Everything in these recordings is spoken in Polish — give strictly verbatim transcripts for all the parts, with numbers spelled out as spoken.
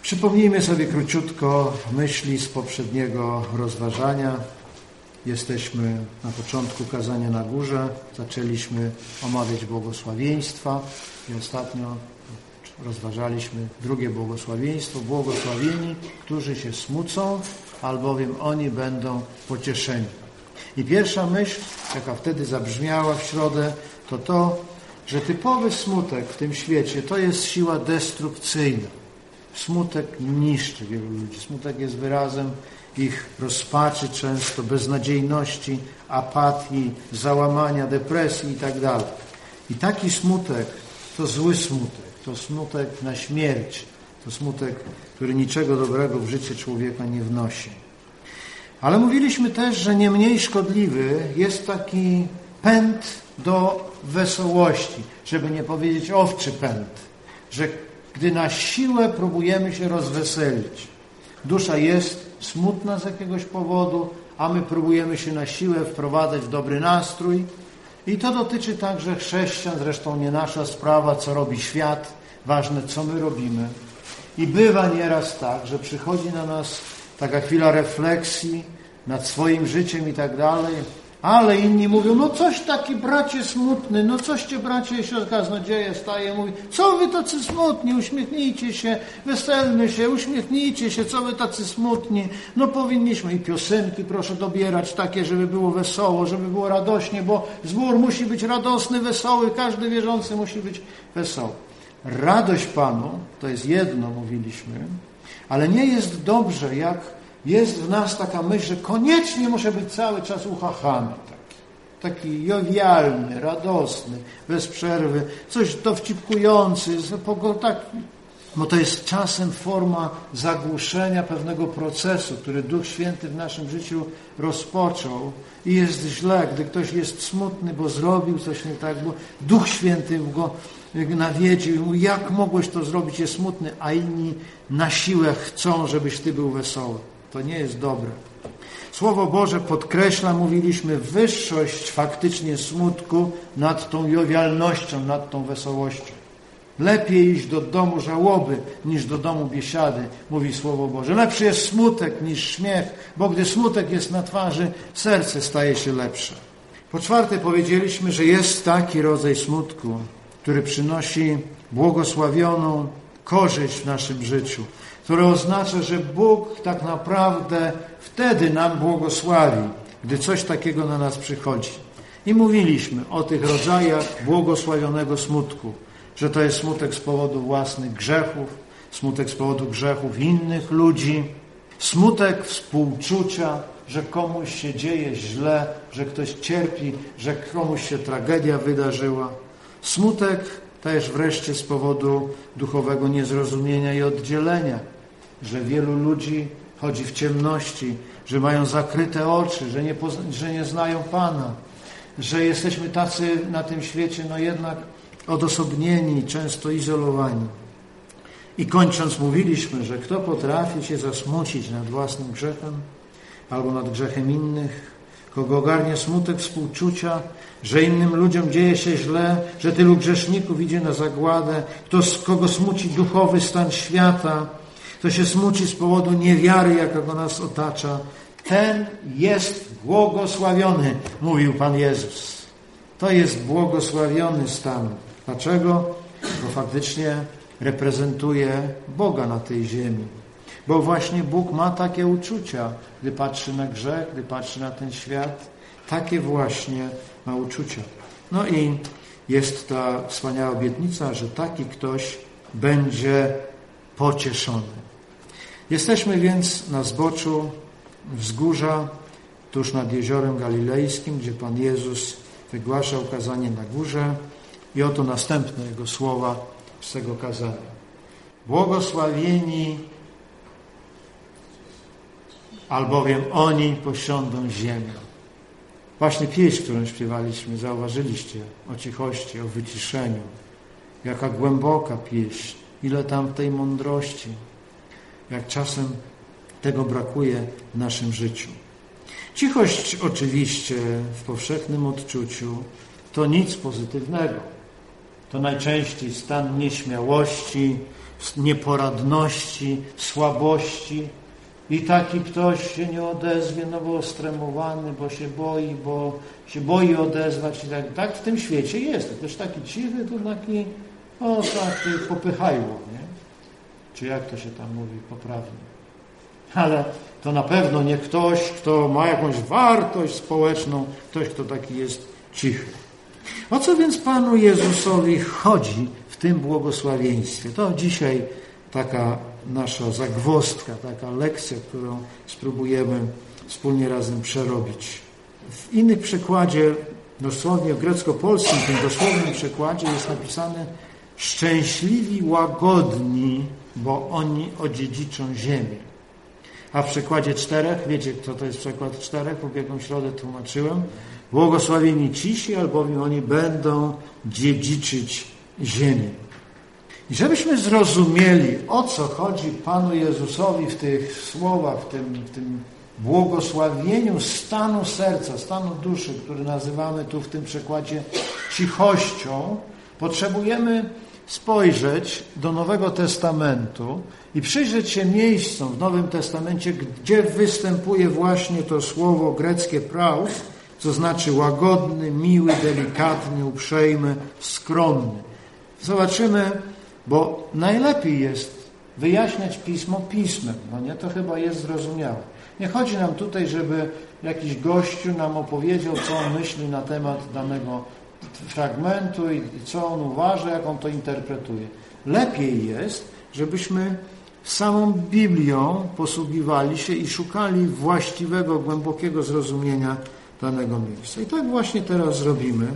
Przypomnijmy sobie króciutko myśli z poprzedniego rozważania. Jesteśmy na początku kazania na górze. Zaczęliśmy omawiać błogosławieństwa i ostatnio rozważaliśmy drugie błogosławieństwo. Błogosławieni, którzy się smucą, albowiem oni będą pocieszeni. I pierwsza myśl, jaka wtedy zabrzmiała w środę, to to, że typowy smutek w tym świecie to jest siła destrukcyjna. Smutek niszczy wielu ludzi. Smutek jest wyrazem ich rozpaczy często, beznadziejności, apatii, załamania, depresji itd. I taki smutek to zły smutek. To smutek na śmierć. To smutek, który niczego dobrego w życie człowieka nie wnosi. Ale mówiliśmy też, że nie mniej szkodliwy jest taki pęd do wesołości, żeby nie powiedzieć owczy pęd, że gdy na siłę próbujemy się rozweselić. Dusza jest smutna z jakiegoś powodu, a my próbujemy się na siłę wprowadzać w dobry nastrój. I to dotyczy także chrześcijan, zresztą nie nasza sprawa, co robi świat, ważne, co my robimy. I bywa nieraz tak, że przychodzi na nas taka chwila refleksji nad swoim życiem i tak dalej, ale inni mówią, no coś taki bracie smutny, no coście bracie się kaznodzieje staje, mówi, co wy tacy smutni, uśmiechnijcie się, weselmy się, uśmiechnijcie się, co wy tacy smutni, no powinniśmy i piosenki proszę dobierać takie, żeby było wesoło, żeby było radośnie, bo zbór musi być radosny, wesoły, każdy wierzący musi być wesoły. Radość Panu, to jest jedno, mówiliśmy, ale nie jest dobrze, jak jest w nas taka myśl, że koniecznie muszę być cały czas uchachany. Taki, taki jowialny, radosny, bez przerwy, coś dowcipkujący, tak, bo to jest czasem forma zagłuszenia pewnego procesu, który Duch Święty w naszym życiu rozpoczął i jest źle, gdy ktoś jest smutny, bo zrobił coś nie tak, bo Duch Święty go nawiedził i mówi, jak mogłeś to zrobić, jest smutny, a inni na siłę chcą, żebyś ty był wesoły. To nie jest dobre. Słowo Boże podkreśla, mówiliśmy, wyższość faktycznie smutku nad tą jowialnością, nad tą wesołością. Lepiej iść do domu żałoby niż do domu biesiady, mówi Słowo Boże. Lepszy jest smutek niż śmiech, bo gdy smutek jest na twarzy, serce staje się lepsze. Po czwarte powiedzieliśmy, że jest taki rodzaj smutku, który przynosi błogosławioną korzyść w naszym życiu, które oznacza, że Bóg tak naprawdę wtedy nam błogosławi, gdy coś takiego na nas przychodzi. I mówiliśmy o tych rodzajach błogosławionego smutku, że to jest smutek z powodu własnych grzechów, smutek z powodu grzechów innych ludzi, smutek współczucia, że komuś się dzieje źle, że ktoś cierpi, że komuś się tragedia wydarzyła. Smutek też wreszcie z powodu duchowego niezrozumienia i oddzielenia, że wielu ludzi chodzi w ciemności, że mają zakryte oczy, że nie, pozna- że nie znają Pana, że jesteśmy tacy na tym świecie, no jednak odosobnieni, często izolowani. I kończąc mówiliśmy, że kto potrafi się zasmucić nad własnym grzechem albo nad grzechem innych, kogo ogarnie smutek współczucia, że innym ludziom dzieje się źle, że tylu grzeszników idzie na zagładę, kto, kogo smuci duchowy stan świata, kto się smuci z powodu niewiary, jaka go nas otacza, ten jest błogosławiony, mówił Pan Jezus. To jest błogosławiony stan. Dlaczego? Bo faktycznie reprezentuje Boga na tej ziemi. Bo właśnie Bóg ma takie uczucia, gdy patrzy na grzech, gdy patrzy na ten świat. Takie właśnie ma uczucia. No i jest ta wspaniała obietnica, że taki ktoś będzie pocieszony. Jesteśmy więc na zboczu wzgórza, tuż nad Jeziorem Galilejskim, gdzie Pan Jezus wygłaszał kazanie na górze. I oto następne Jego słowa z tego kazania. Błogosławieni, albowiem oni posiądą ziemię. Właśnie pieśń, którą śpiewaliśmy, zauważyliście o cichości, o wyciszeniu. Jaka głęboka pieśń, ile tam tej mądrości. Jak czasem tego brakuje w naszym życiu. Cichość oczywiście w powszechnym odczuciu to nic pozytywnego. To najczęściej stan nieśmiałości, nieporadności, słabości i taki ktoś się nie odezwie, no bo stremowany, bo się boi, bo się boi odezwać i tak. Tak w tym świecie jest. To też taki cichy, to taki, o taki popychajło, nie? Czy jak to się tam mówi poprawnie. Ale to na pewno nie ktoś, kto ma jakąś wartość społeczną, ktoś, kto taki jest cichy. O co więc Panu Jezusowi chodzi w tym błogosławieństwie? To dzisiaj taka nasza zagwozdka, taka lekcja, którą spróbujemy wspólnie razem przerobić. W innym przekładzie, dosłownie w grecko-polskim, tym dosłownym przekładzie jest napisane szczęśliwi łagodni, bo oni odziedziczą ziemię. A w przekładzie czterech, wiecie kto to jest przekład czterech, w ubiegłą środę tłumaczyłem, błogosławieni cisi, albowiem oni będą dziedziczyć ziemię. I żebyśmy zrozumieli, o co chodzi Panu Jezusowi w tych słowach, w tym, w tym błogosławieniu stanu serca, stanu duszy, który nazywamy tu w tym przekładzie cichością, potrzebujemy spojrzeć do Nowego Testamentu i przyjrzeć się miejscom w Nowym Testamencie, gdzie występuje właśnie to słowo greckie praus, co znaczy łagodny, miły, delikatny, uprzejmy, skromny. Zobaczymy, bo najlepiej jest wyjaśniać Pismo Pismem, no nie? To chyba jest zrozumiałe. Nie chodzi nam tutaj, żeby jakiś gościu nam opowiedział, co on myśli na temat danego fragmentu i co on uważa, jak on to interpretuje. Lepiej jest, żebyśmy samą Biblią posługiwali się i szukali właściwego, głębokiego zrozumienia danego miejsca. I tak właśnie teraz zrobimy,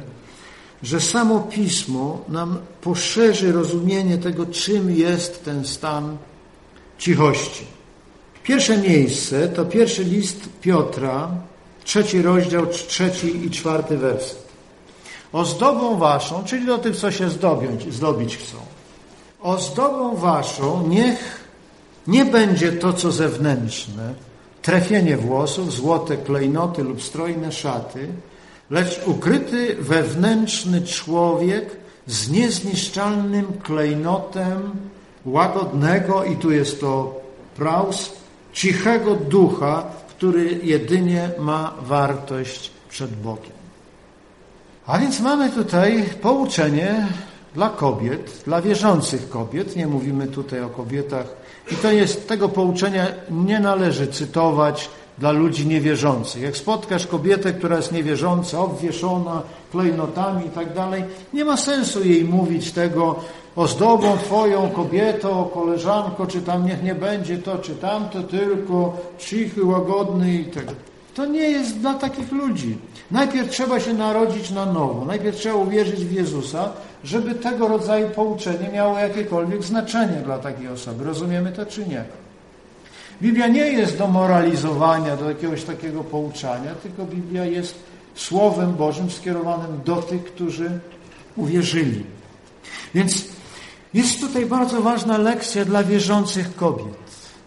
że samo Pismo nam poszerzy rozumienie tego, czym jest ten stan cichości. Pierwsze miejsce to pierwszy list Piotra, trzeci rozdział, trzeci i czwarty werset. Ozdobą waszą, czyli do tych, co się zdobić, zdobić chcą. Ozdobą waszą niech nie będzie to, co zewnętrzne, trefienie włosów, złote klejnoty lub strojne szaty, lecz ukryty wewnętrzny człowiek z niezniszczalnym klejnotem łagodnego, i tu jest to praus, cichego ducha, który jedynie ma wartość przed Bogiem. A więc mamy tutaj pouczenie dla kobiet, dla wierzących kobiet. Nie mówimy tutaj o kobietach. I to jest, tego pouczenia nie należy cytować dla ludzi niewierzących. Jak spotkasz kobietę, która jest niewierząca, obwieszona klejnotami i tak dalej, nie ma sensu jej mówić tego ozdobą twoją kobieto, koleżanko, czy tam niech nie będzie to, czy tamto, tylko cichy, łagodny i tego. To nie jest dla takich ludzi. Najpierw trzeba się narodzić na nowo. Najpierw trzeba uwierzyć w Jezusa, żeby tego rodzaju pouczenie miało jakiekolwiek znaczenie dla takiej osoby. Rozumiemy to, czy nie? Biblia nie jest do moralizowania, do jakiegoś takiego pouczania, tylko Biblia jest Słowem Bożym skierowanym do tych, którzy uwierzyli. Więc jest tutaj bardzo ważna lekcja dla wierzących kobiet.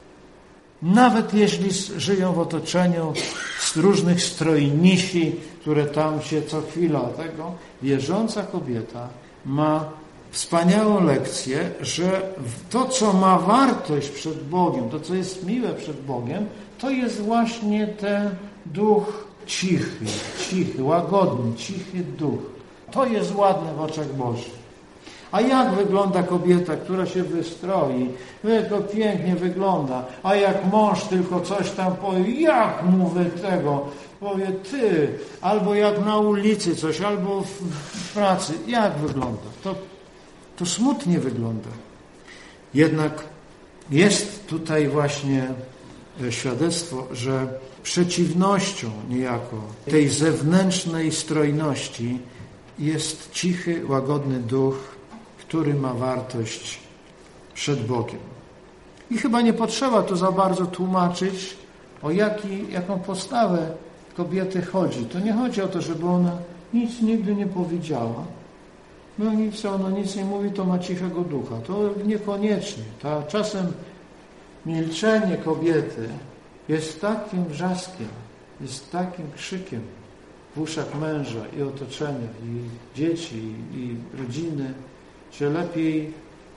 Nawet jeśli żyją w otoczeniu z różnych strojnisi, które tam się co chwila tego, wierząca kobieta ma wspaniałą lekcję, że to, co ma wartość przed Bogiem, to, co jest miłe przed Bogiem, to jest właśnie ten duch cichy, cichy, łagodny, cichy duch. To jest ładne w oczach Bożych. A jak wygląda kobieta, która się wystroi? To pięknie wygląda. A jak mąż tylko coś tam powie, jak mu wy tego? Powie ty. Albo jak na ulicy coś, albo w, w pracy. Jak wygląda? To, to smutnie wygląda. Jednak jest tutaj właśnie świadectwo, że przeciwnością niejako tej zewnętrznej strojności jest cichy, łagodny duch, który ma wartość przed Bogiem. I chyba nie potrzeba tu za bardzo tłumaczyć, o jaki, jaką postawę kobiety chodzi. To nie chodzi o to, żeby ona nic nigdy nie powiedziała. No nic, ona nic nie mówi, to ma cichego ducha. To niekoniecznie. Ta, czasem milczenie kobiety jest takim wrzaskiem, jest takim krzykiem w uszach męża i otoczenia, i dzieci, i rodziny, że lepiej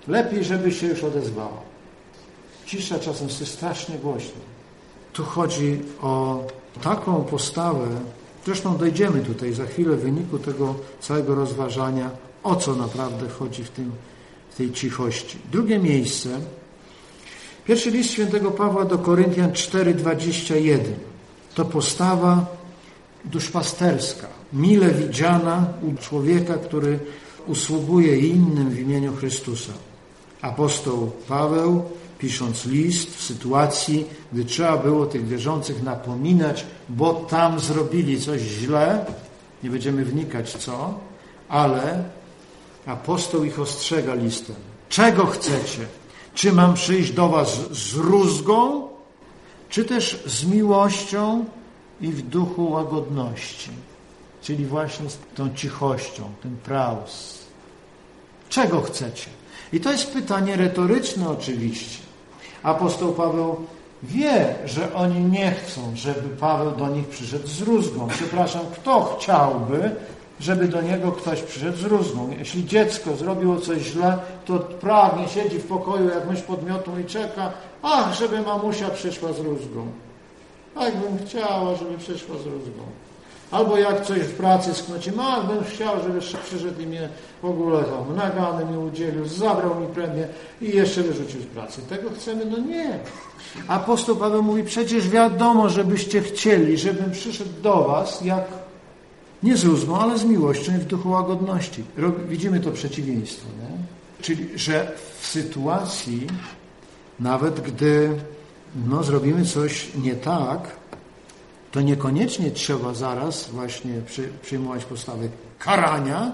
lepiej, żeby się już odezwała. Cisza czasem jest strasznie głośno. Tu chodzi o taką postawę, zresztą dojdziemy tutaj za chwilę w wyniku tego całego rozważania, o co naprawdę chodzi w, tym, w tej cichości. Drugie miejsce, pierwszy list świętego Pawła do Koryntian cztery, dwadzieścia jeden. To postawa duszpasterska, mile widziana u człowieka, który usługuje innym w imieniu Chrystusa. Apostoł Paweł, pisząc list w sytuacji, gdy trzeba było tych wierzących napominać, bo tam zrobili coś źle, nie będziemy wnikać co, ale apostoł ich ostrzega listem. Czego chcecie? Czy mam przyjść do was z rózgą, czy też z miłością i w duchu łagodności? Czyli właśnie z tą cichością, tym praus. Czego chcecie? I to jest pytanie retoryczne oczywiście. Apostoł Paweł wie, że oni nie chcą, żeby Paweł do nich przyszedł z rózgą. Przepraszam, kto chciałby, żeby do niego ktoś przyszedł z rózgą? Jeśli dziecko zrobiło coś źle, to pragnie, siedzi w pokoju jak mysz pod miotą i czeka, ach, żeby mamusia przyszła z rózgą. Tak bym chciała, żeby przyszła z rózgą. Albo jak coś w pracy sknocimy, ach, bym chciał, żeby przyszedł i mnie w ogóle tam nagany mi udzielił, zabrał mi premię i jeszcze wyrzucił z pracy. Tego chcemy? No nie. Apostoł Paweł mówi, przecież wiadomo, żebyście chcieli, żebym przyszedł do was, jak nie z rózgą, ale z miłością i w duchu łagodności. Widzimy to przeciwieństwo, nie? Czyli, że w sytuacji, nawet gdy no, zrobimy coś nie tak, to niekoniecznie trzeba zaraz właśnie przy, przyjmować postawę karania,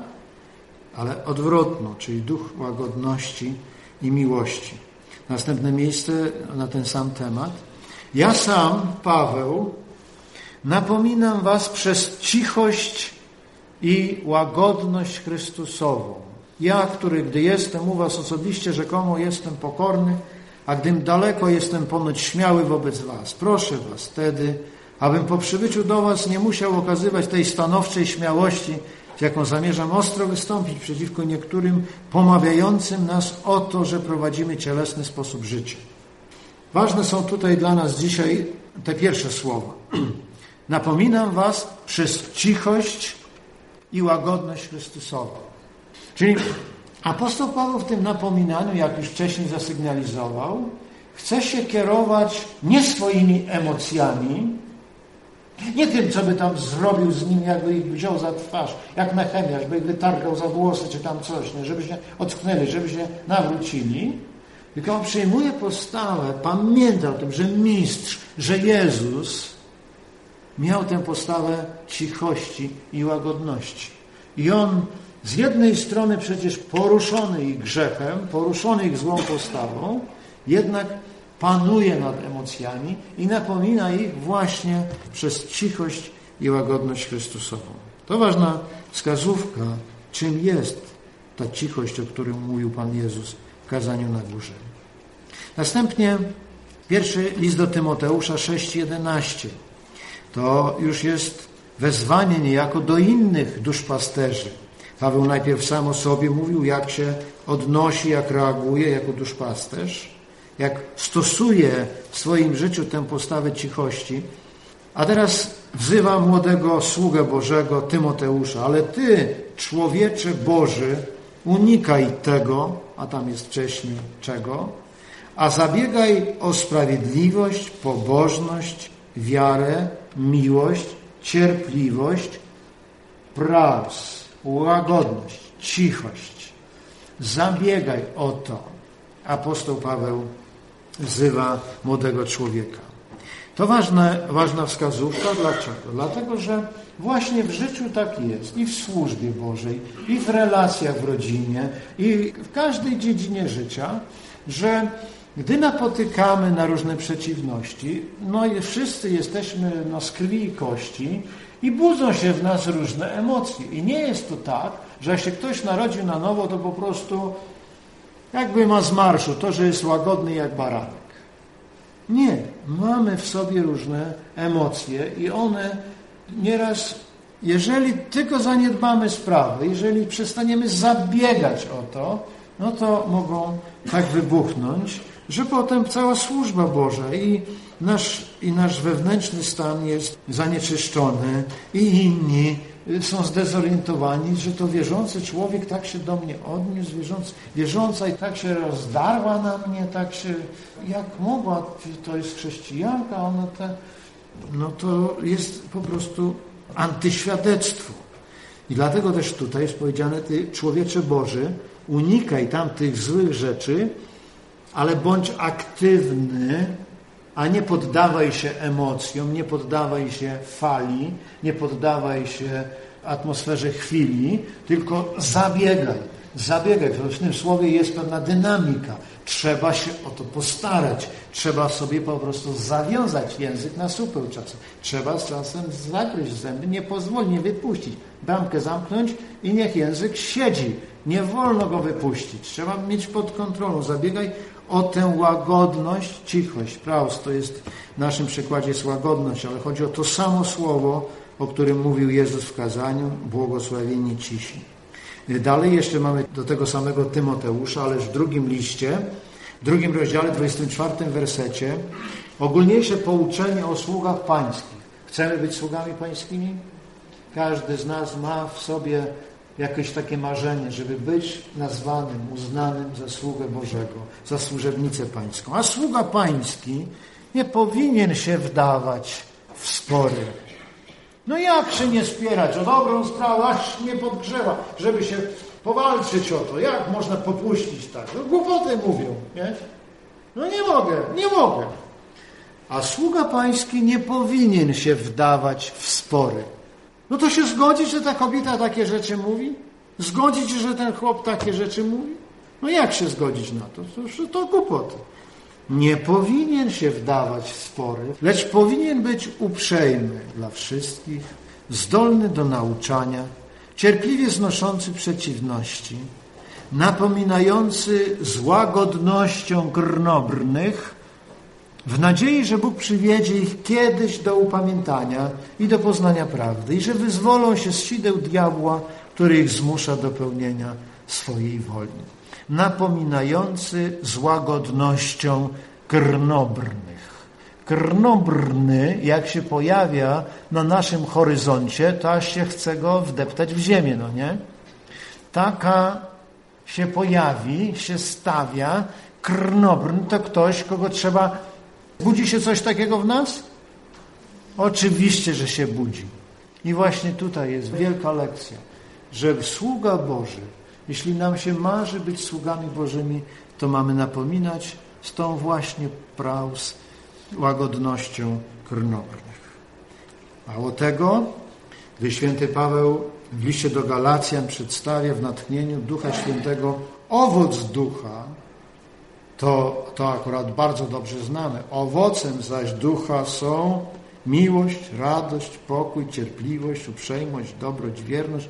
ale odwrotną, czyli duch łagodności i miłości. Następne miejsce na ten sam temat. Ja sam, Paweł, napominam was przez cichość i łagodność Chrystusową. Ja, który gdy jestem u was osobiście, rzekomo jestem pokorny, a gdym daleko jestem ponoć śmiały wobec was. Proszę was wtedy, abym po przybyciu do was nie musiał okazywać tej stanowczej śmiałości, z jaką zamierzam ostro wystąpić przeciwko niektórym pomawiającym nas o to, że prowadzimy cielesny sposób życia. Ważne są tutaj dla nas dzisiaj te pierwsze słowa. Napominam was przez cichość i łagodność Chrystusową. Czyli apostoł Paweł w tym napominaniu, jak już wcześniej zasygnalizował, chce się kierować nie swoimi emocjami, nie tym, co by tam zrobił z nimi, jakby ich wziął za twarz, jak Nehemiasz, by ich wytargał za włosy, czy tam coś, nie? Żeby się ocknęli, żeby się nawrócili, tylko on przyjmuje postawę, pamięta o tym, że mistrz, że Jezus miał tę postawę cichości i łagodności. I on z jednej strony przecież poruszony ich grzechem, poruszony ich złą postawą, jednak panuje nad emocjami i napomina ich właśnie przez cichość i łagodność Chrystusową. To ważna wskazówka, czym jest ta cichość, o której mówił Pan Jezus w kazaniu na górze. Następnie pierwszy list do Tymoteusza sześć jedenaście. To już jest wezwanie niejako do innych duszpasterzy. Paweł najpierw sam o sobie mówił, jak się odnosi, jak reaguje jako duszpasterz, jak stosuje w swoim życiu tę postawę cichości. A teraz wzywa młodego sługę Bożego Tymoteusza. Ale ty, człowiecze Boży, unikaj tego, a tam jest wcześniej czego, a zabiegaj o sprawiedliwość, pobożność, wiarę, miłość, cierpliwość, praus, łagodność, cichość. Zabiegaj o to. Apostoł Paweł wzywa młodego człowieka. To ważne, ważna wskazówka. Dlaczego? Dlatego, że właśnie w życiu tak jest. I w służbie Bożej, i w relacjach w rodzinie, i w każdej dziedzinie życia, że gdy napotykamy na różne przeciwności, no i wszyscy jesteśmy no, z krwi i kości i budzą się w nas różne emocje. I nie jest to tak, że jak się ktoś narodził na nowo, to po prostu jakby ma z marszu to, że jest łagodny jak baranek. Nie. Mamy w sobie różne emocje i one nieraz, jeżeli tylko zaniedbamy sprawę, jeżeli przestaniemy zabiegać o to, no to mogą tak wybuchnąć, że potem cała służba Boża i nasz, i nasz wewnętrzny stan jest zanieczyszczony i inni są zdezorientowani, że to wierzący człowiek tak się do mnie odniósł, wierzący, wierząca i tak się rozdarła na mnie, tak się, jak mogła, to jest chrześcijanka, ona te, no to jest po prostu antyświadectwo. I dlatego też tutaj jest powiedziane, ty człowiecze Boży, unikaj tamtych złych rzeczy, ale bądź aktywny, a nie poddawaj się emocjom, nie poddawaj się fali, nie poddawaj się atmosferze chwili, tylko zabiegaj, zabiegaj. W tym słowie jest pewna dynamika. Trzeba się o to postarać. Trzeba sobie po prostu zawiązać język na supeł czasem. Trzeba z czasem zagryźć zęby, nie pozwolić, nie wypuścić. Bramkę zamknąć i niech język siedzi. Nie wolno go wypuścić. Trzeba mieć pod kontrolą. Zabiegaj o tę łagodność, cichość. Praus to jest w naszym przykładzie jest łagodność, ale chodzi o to samo słowo, o którym mówił Jezus w kazaniu, błogosławieni cisi. Dalej jeszcze mamy do tego samego Tymoteusza, ale w drugim liście, w drugim rozdziale, dwudziestym czwartym wersecie, ogólniejsze pouczenie o sługach pańskich. Chcemy być sługami pańskimi? Każdy z nas ma w sobie jakieś takie marzenie, żeby być nazwanym, uznanym za sługę Bożego, za służebnicę pańską. A sługa pański nie powinien się wdawać w spory. No jak się nie spierać o dobrą sprawę, aż nie podgrzewa, żeby się powalczyć o to. Jak można popuścić tak? No głupoty mówią, nie? No nie mogę, nie mogę. A sługa pański nie powinien się wdawać w spory. No to się zgodzić, że ta kobieta takie rzeczy mówi? Zgodzić, że ten chłop takie rzeczy mówi? No jak się zgodzić na to? To, to głupoty. Nie powinien się wdawać w spory, lecz powinien być uprzejmy dla wszystkich, zdolny do nauczania, cierpliwie znoszący przeciwności, napominający z łagodnością grnobrnych, w nadziei, że Bóg przywiedzie ich kiedyś do upamiętania i do poznania prawdy i że wyzwolą się z sideł diabła, który ich zmusza do pełnienia swojej woli. Napominający z łagodnością krnobrnych. Krnobrny, jak się pojawia na naszym horyzoncie, to aż się chce go wdeptać w ziemię, no nie? Taka się pojawi, się stawia, krnobrny to ktoś, kogo trzeba... Budzi się coś takiego w nas? Oczywiście, że się budzi. I właśnie tutaj jest wielka lekcja, że sługa Boży, jeśli nam się marzy być sługami Bożymi, to mamy napominać z tą właśnie praus łagodnością krnobrnych. Mało tego, gdy święty Paweł w liście do Galacjan przedstawia w natchnieniu Ducha Świętego owoc ducha, to, to akurat bardzo dobrze znamy. Owocem zaś ducha są miłość, radość, pokój, cierpliwość, uprzejmość, dobroć, wierność,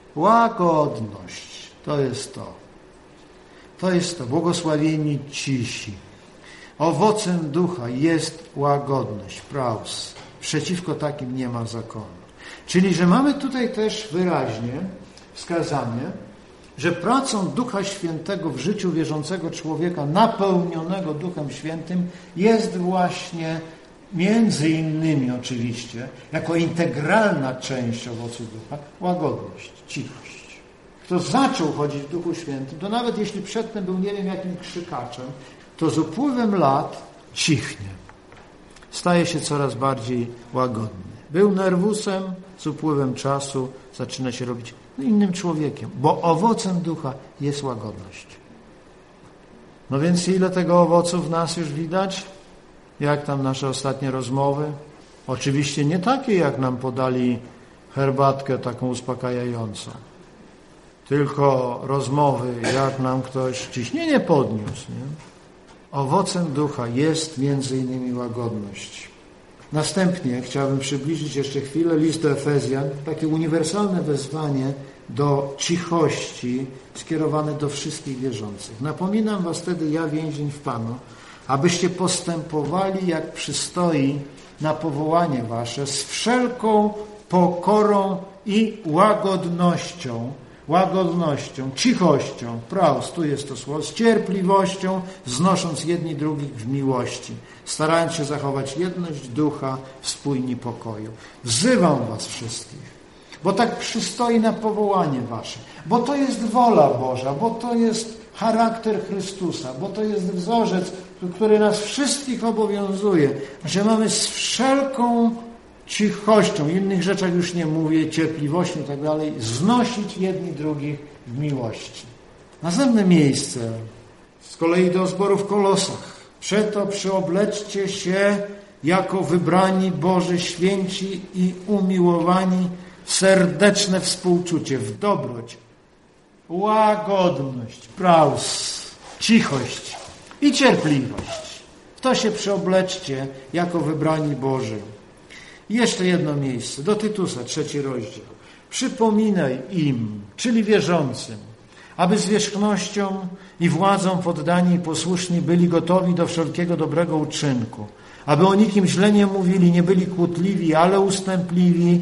łagodność. To jest to. To jest to. Błogosławieni cisi. Owocem ducha jest łagodność, praus. Przeciwko takim nie ma zakonu. Czyli, że mamy tutaj też wyraźnie wskazanie, że pracą Ducha Świętego w życiu wierzącego człowieka napełnionego Duchem Świętym jest właśnie między innymi oczywiście, jako integralna część owocu ducha, łagodność, cichość. Kto zaczął chodzić w Duchu Świętym, to nawet jeśli przedtem był nie wiem jakim krzykaczem, to z upływem lat cichnie. Staje się coraz bardziej łagodny. Był nerwusem, z upływem czasu zaczyna się robić innym człowiekiem, bo owocem ducha jest łagodność. No więc ile tego owocu w nas już widać? Jak tam nasze ostatnie rozmowy? Oczywiście nie takie, jak nam podali herbatkę taką uspokajającą, tylko rozmowy, jak nam ktoś ciśnienie podniósł. Nie? Owocem ducha jest między innymi łagodność. Następnie chciałbym przybliżyć jeszcze chwilę list do Efezjan, takie uniwersalne wezwanie do cichości skierowane do wszystkich wierzących. Napominam was wtedy, ja więzień w Panu, abyście postępowali jak przystoi na powołanie wasze z wszelką pokorą i łagodnością, łagodnością, cichością, praus, tu jest to słowo, z cierpliwością, znosząc jedni drugich w miłości, starając się zachować jedność ducha w spójni pokoju. Wzywam was wszystkich, bo tak przystoi na powołanie wasze, bo to jest wola Boża, bo to jest charakter Chrystusa, bo to jest wzorzec, który nas wszystkich obowiązuje, że mamy z wszelką cichością, innych rzeczach już nie mówię, cierpliwością i tak dalej, znosić jedni drugich w miłości. Następne miejsce, z kolei do zboru w Kolosach. Przeto przyobleczcie się jako wybrani Boży, święci i umiłowani, w serdeczne współczucie, w dobroć, łagodność, praus, cichość i cierpliwość. W to się przyobleczcie jako wybrani Boży. I jeszcze jedno miejsce, do Tytusa, trzeci rozdział. Przypominaj im, czyli wierzącym, aby zwierzchnością i władzą poddani i posłuszni byli gotowi do wszelkiego dobrego uczynku, aby o nikim źle nie mówili, nie byli kłótliwi, ale ustępliwi,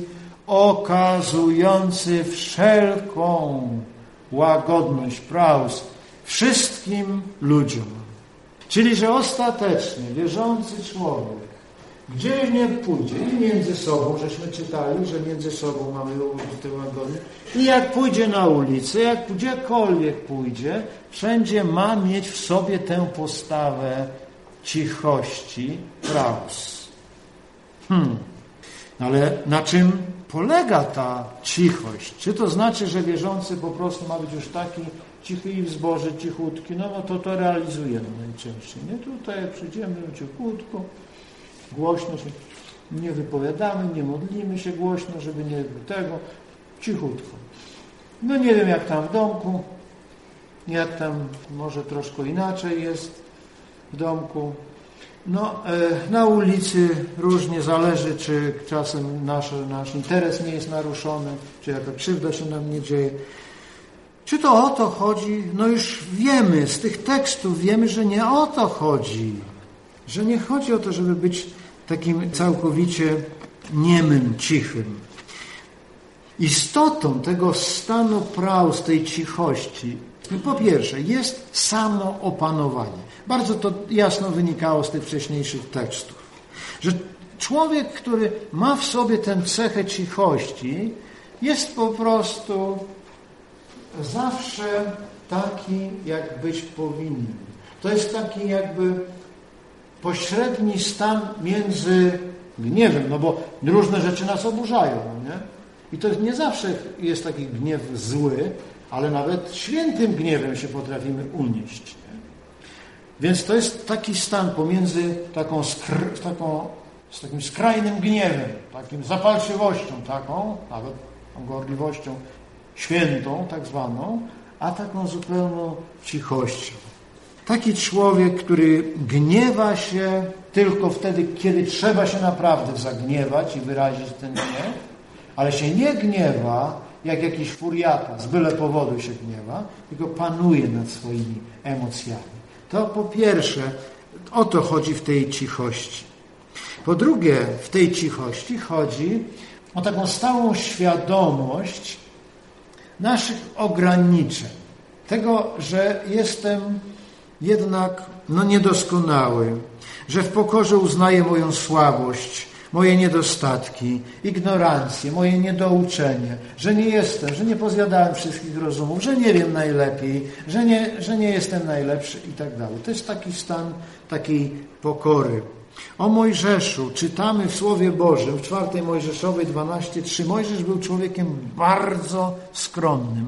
okazujący wszelką łagodność, praus wszystkim ludziom. Czyli, że ostatecznie wierzący człowiek gdzieś nie pójdzie i między sobą, żeśmy czytali, że między sobą mamy tę łagodność, i jak pójdzie na ulicę, jak gdziekolwiek pójdzie, wszędzie ma mieć w sobie tę postawę cichości, praus. Hmm. Ale na czym polega ta cichość? Czy to znaczy, że wierzący po prostu ma być już taki cichy i w zborze, cichutki? No, no to to realizujemy najczęściej. Nie? Tutaj jak przyjdziemy cichutko, głośno się nie wypowiadamy, nie modlimy się głośno, żeby nie tego, cichutko. No nie wiem jak tam w domku, jak tam może troszkę inaczej jest w domku. No, e, na ulicy różnie zależy, czy czasem nasz, nasz interes nie jest naruszony, czy jaka krzywda się nam nie dzieje. Czy to o to chodzi? No już wiemy, z tych tekstów wiemy, że nie o to chodzi. Że nie chodzi o to, żeby być takim całkowicie niemym, cichym. Istotą tego stanu praus, tej cichości, po pierwsze, jest samo opanowanie. Bardzo to jasno wynikało z tych wcześniejszych tekstów. Że człowiek, który ma w sobie tę cechę cichości, jest po prostu zawsze taki, jak być powinien. To jest taki jakby pośredni stan między gniewem, no bo różne rzeczy nas oburzają, no nie? I to nie zawsze jest taki gniew zły, ale nawet świętym gniewem się potrafimy unieść. Nie? Więc to jest taki stan pomiędzy taką, skr- taką z takim skrajnym gniewem, takim zapalczywością taką, nawet gorliwością świętą tak zwaną, a taką zupełną cichością. Taki człowiek, który gniewa się tylko wtedy, kiedy trzeba się naprawdę zagniewać i wyrazić ten gniew, ale się nie gniewa jak jakiś furiata, z byle powodu się gniewa, tylko panuje nad swoimi emocjami. To po pierwsze, o to chodzi w tej cichości. Po drugie, w tej cichości chodzi o taką stałą świadomość naszych ograniczeń. Tego, że jestem jednak no, niedoskonały, że w pokorze uznaję moją słabość, moje niedostatki, ignorancję, moje niedouczenie, że nie jestem, że nie pozjadałem wszystkich rozumów, że nie wiem najlepiej, że nie, że nie jestem najlepszy i tak dalej. To jest taki stan takiej pokory. O Mojżeszu czytamy w Słowie Bożym, w czwartej Mojżeszowej dwanaście trzy. Mojżesz był człowiekiem bardzo skromnym,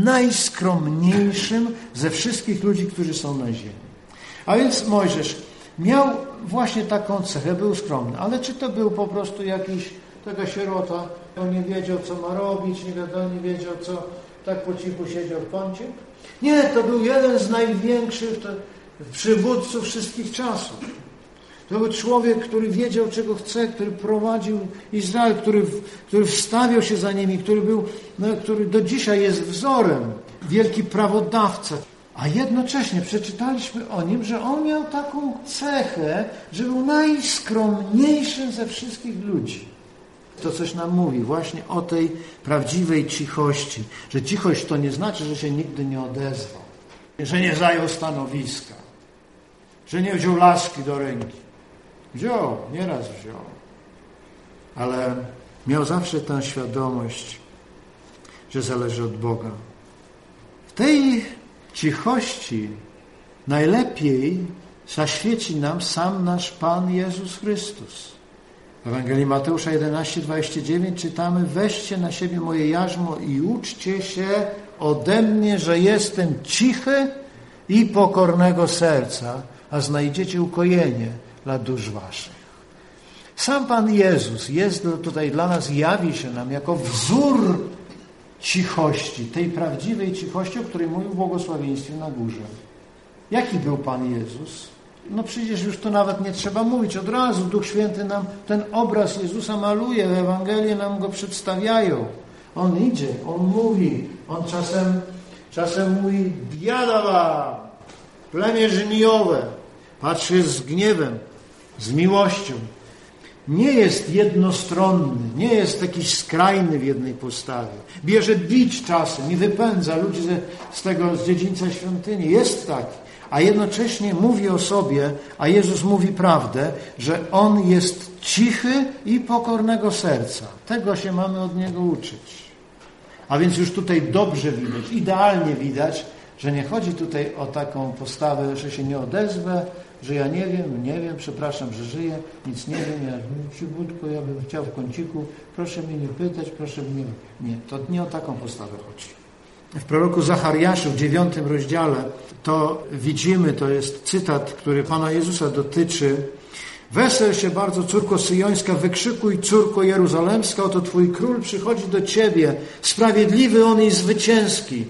najskromniejszym ze wszystkich ludzi, którzy są na ziemi. A więc Mojżesz miał właśnie taką cechę, był skromny. Ale czy to był po prostu jakiś taka sierota, on nie wiedział, co ma robić, nie wiadomo, nie wiedział, co, tak po cichu siedział w kącie? Nie, to był jeden z największych przywódców wszystkich czasów. To był człowiek, który wiedział, czego chce, który prowadził Izrael, który, który wstawiał się za nimi, który był, no, który do dzisiaj jest wzorem, wielki prawodawca. A jednocześnie przeczytaliśmy o nim, że on miał taką cechę, że był najskromniejszym ze wszystkich ludzi. To coś nam mówi właśnie o tej prawdziwej cichości. Że cichość to nie znaczy, że się nigdy nie odezwał, że nie zajął stanowiska, że nie wziął laski do ręki. Wziął, nieraz wziął. Ale miał zawsze tę świadomość, że zależy od Boga. W tej cichości najlepiej zaświeci nam sam nasz Pan Jezus Chrystus. W Ewangelii Mateusza jedenaście, dwadzieścia dziewięć czytamy: weźcie na siebie moje jarzmo i uczcie się ode mnie, że jestem cichy i pokornego serca, a znajdziecie ukojenie dla dusz waszych. Sam Pan Jezus jest tutaj dla nas, jawi się nam jako wzór cichości, tej prawdziwej cichości, o której mówił w błogosławieństwie na górze. Jaki był Pan Jezus? No przecież już to nawet nie trzeba mówić. Od razu Duch Święty nam ten obraz Jezusa maluje, w Ewangelii nam go przedstawiają. On idzie, on mówi, on czasem, czasem mówi: biada wam, plemię żmijowe. Patrzy z gniewem, z miłością. Nie jest jednostronny, nie jest jakiś skrajny w jednej postawie. Bierze bić czasem i wypędza ludzi ze, z tego, z dziedzińca świątyni. Jest taki. A jednocześnie mówi o sobie, a Jezus mówi prawdę, że On jest cichy i pokornego serca. Tego się mamy od Niego uczyć. A więc już tutaj dobrze widać, idealnie widać, że nie chodzi tutaj o taką postawę, że się nie odezwę, że ja nie wiem, nie wiem, przepraszam, że żyję, nic nie wiem, ja cichutko, ja bym chciał w kąciku, proszę mnie nie pytać, proszę mnie... Nie, to nie o taką postawę chodzi. W proroku Zachariaszu w dziewiątym rozdziale to widzimy, to jest cytat, który Pana Jezusa dotyczy: wesel się bardzo, córko syjońska, wykrzykuj, córko jeruzalemska, oto Twój król przychodzi do Ciebie, sprawiedliwy On i zwycięski,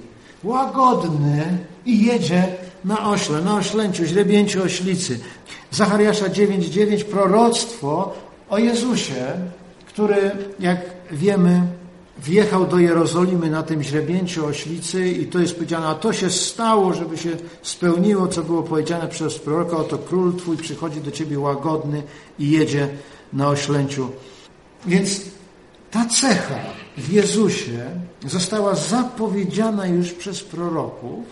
łagodny i jedzie na ośle, na oślęciu, źrebięciu oślicy. Zachariasza dziewięć dziewięć, proroctwo o Jezusie, który, jak wiemy, wjechał do Jerozolimy na tym źrebięciu oślicy i to jest powiedziane, a to się stało, żeby się spełniło, co było powiedziane przez proroka: oto król Twój przychodzi do Ciebie łagodny i jedzie na oślęciu. Więc ta cecha w Jezusie została zapowiedziana już przez proroków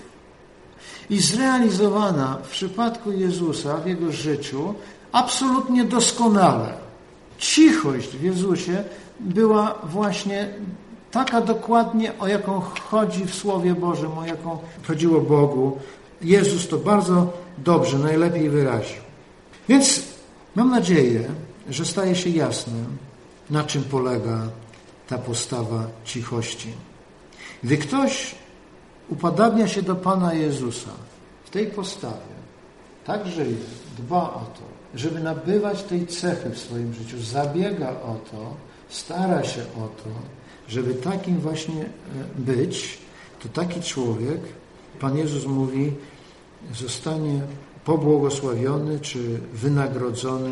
i zrealizowana w przypadku Jezusa w Jego życiu absolutnie doskonale. Cichość w Jezusie była właśnie taka dokładnie, o jaką chodzi w Słowie Bożym, o jaką chodziło Bogu. Jezus to bardzo dobrze, najlepiej wyraził. Więc mam nadzieję, że staje się jasne, na czym polega ta postawa cichości. Gdy ktoś upadabnia się do Pana Jezusa w tej postawie, tak żyje, dba o to, żeby nabywać tej cechy w swoim życiu, zabiega o to, stara się o to, żeby takim właśnie być, to taki człowiek, Pan Jezus mówi, zostanie pobłogosławiony czy wynagrodzony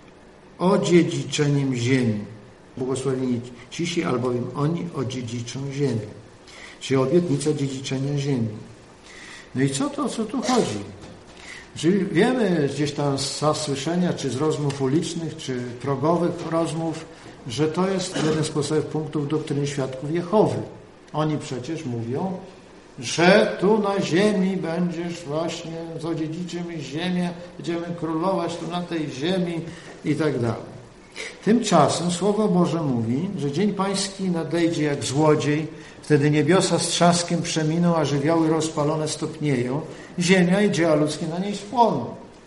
odziedziczeniem ziemi. Błogosławieni cisi, albowiem oni odziedziczą ziemię. Czyli obietnica dziedziczenia ziemi. No i co to, o co tu chodzi? Czyli wiemy gdzieś tam z zasłyszenia, czy z rozmów ulicznych, czy progowych rozmów, że to jest jeden z podstawowych punktów doktryny Świadków Jehowy. Oni przecież mówią, że tu na ziemi będziesz właśnie, odziedziczymy ziemię, będziemy królować tu na tej ziemi i tak dalej. Tymczasem Słowo Boże mówi, że dzień pański nadejdzie jak złodziej, wtedy niebiosa z trzaskiem przeminą, a żywioły rozpalone stopnieją, ziemia i dzieła ludzkie na niej spłoną.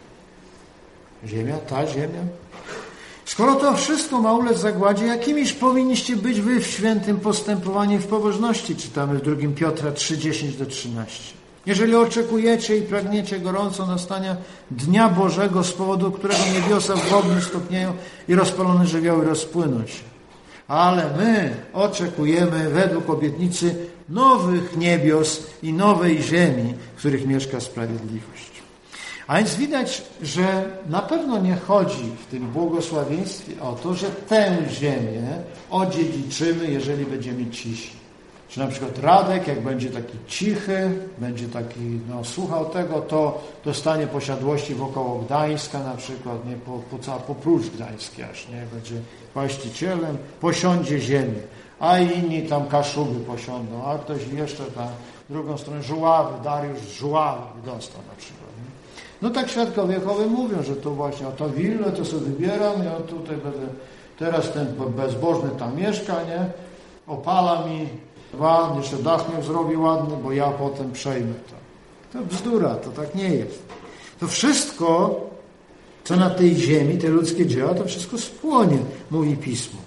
Ziemia, ta ziemia. Skoro to wszystko ma ulec zagładzie, jakimiż powinniście być wy w świętym postępowaniu w pobożności? Czytamy w drugim Piotra trzy, dziesięć do trzynastu. Jeżeli oczekujecie i pragniecie gorąco nastania Dnia Bożego, z powodu którego niebiosa w ogniu stopnieją i rozpalone żywioły rozpłyną się. Ale my oczekujemy według obietnicy nowych niebios i nowej ziemi, w których mieszka sprawiedliwość. A więc widać, że na pewno nie chodzi w tym błogosławieństwie o to, że tę ziemię odziedziczymy, jeżeli będziemy cisi. Że na przykład Radek, jak będzie taki cichy, będzie taki, no, słuchał tego, to dostanie posiadłości wokoło Gdańska na przykład, nie, po, po, po prócz Gdańskiej aż, nie, będzie właścicielem, posiądzie ziemię, a inni tam Kaszuby posiądą, a ktoś jeszcze tam drugą stronę Żuławy, Dariusz z Żuławy dostał na przykład. Nie? No tak świadkowie Jehowy mówią, że to właśnie, o to willę to sobie wybieram, ja tutaj będę, teraz ten bezbożny tam mieszka, nie, opala mi, Ładnie, jeszcze dach miał zrobi ładny, bo ja potem przejmę to. To bzdura, to tak nie jest. To wszystko, co na tej ziemi, te ludzkie dzieła, to wszystko spłonie, mówi Pismo.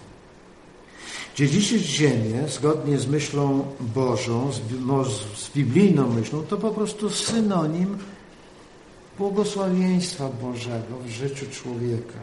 Dziedziczyć ziemię, zgodnie z myślą Bożą, z, no, z biblijną myślą, to po prostu synonim błogosławieństwa Bożego w życiu człowieka.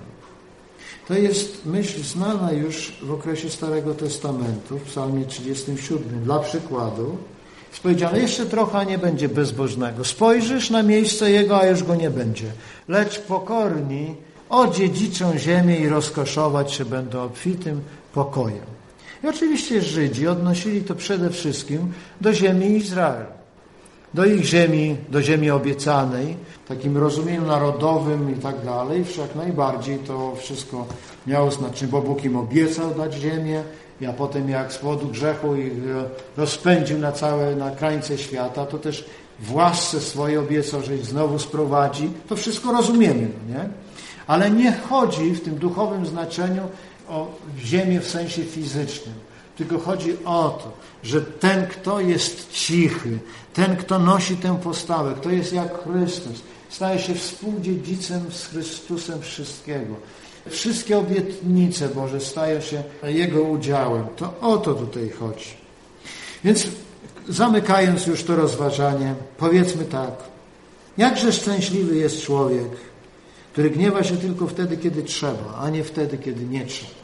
To jest myśl znana już w okresie Starego Testamentu, w psalmie trzydziestym siódmym. Dla przykładu jest powiedziane, jeszcze trochę nie będzie bezbożnego. Spojrzysz na miejsce jego, a już go nie będzie. Lecz pokorni odziedziczą ziemię i rozkoszować się będą obfitym pokojem. I oczywiście Żydzi odnosili to przede wszystkim do ziemi Izraela. Do ich ziemi, do ziemi obiecanej, w takim rozumieniu narodowym i tak dalej, wszak najbardziej to wszystko miało znaczenie, bo Bóg im obiecał dać ziemię, a potem jak z powodu grzechu ich rozpędził na całe, na krańce świata, to też w łasce swojej obiecał, że ich znowu sprowadzi. To wszystko rozumiemy, nie? Ale nie chodzi w tym duchowym znaczeniu o ziemię w sensie fizycznym. Tylko chodzi o to, że ten, kto jest cichy, ten, kto nosi tę postawę, kto jest jak Chrystus, staje się współdziedzicem z Chrystusem wszystkiego. Wszystkie obietnice Boże stają się Jego udziałem. To o to tutaj chodzi. Więc zamykając już to rozważanie, powiedzmy tak. Jakże szczęśliwy jest człowiek, który gniewa się tylko wtedy, kiedy trzeba, a nie wtedy, kiedy nie trzeba.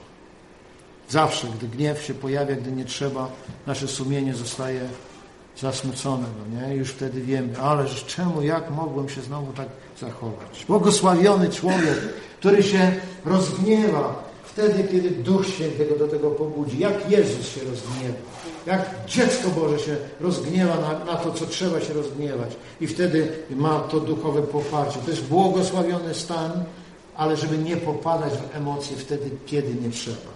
Zawsze, gdy gniew się pojawia, gdy nie trzeba, nasze sumienie zostaje zasmucone. No nie? Już wtedy wiemy, ależ czemu, jak mogłem się znowu tak zachować? Błogosławiony człowiek, który się rozgniewa wtedy, kiedy Duch Święty do tego pobudzi. Jak Jezus się rozgniewa. Jak dziecko Boże się rozgniewa na, na to, co trzeba się rozgniewać. I wtedy ma to duchowe poparcie. To jest błogosławiony stan, ale żeby nie popadać w emocje wtedy, kiedy nie trzeba.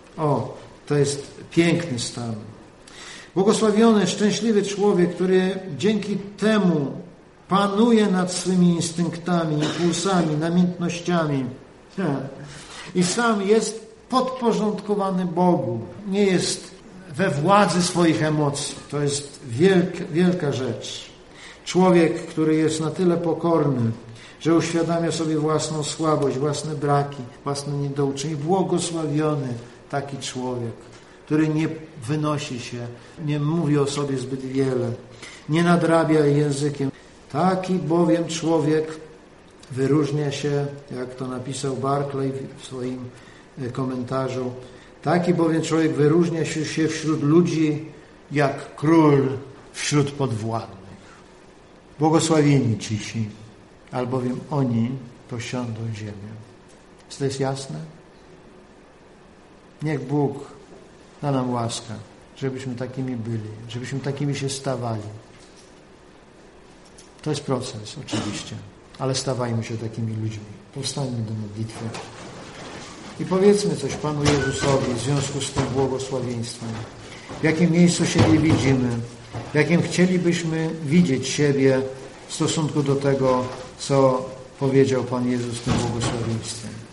O, to jest piękny stan. Błogosławiony, szczęśliwy człowiek, który dzięki temu panuje nad swymi instynktami, impulsami, namiętnościami i sam jest podporządkowany Bogu. Nie jest we władzy swoich emocji. To jest wielka, wielka rzecz. Człowiek, który jest na tyle pokorny, że uświadamia sobie własną słabość, własne braki, własne niedouczenie. Błogosławiony taki człowiek, który nie wynosi się, nie mówi o sobie zbyt wiele, nie nadrabia językiem. Taki bowiem człowiek wyróżnia się, jak to napisał Barclay w swoim komentarzu, taki bowiem człowiek wyróżnia się wśród ludzi jak król wśród podwładnych. Błogosławieni cisi, albowiem oni posiądą ziemię. Czy to jest jasne? Niech Bóg da nam łaskę, żebyśmy takimi byli, żebyśmy takimi się stawali. To jest proces, oczywiście, ale stawajmy się takimi ludźmi. Powstańmy do modlitwy i powiedzmy coś Panu Jezusowi w związku z tym błogosławieństwem. W jakim miejscu siebie widzimy, w jakim chcielibyśmy widzieć siebie w stosunku do tego, co powiedział Pan Jezus w tym błogosławieństwie.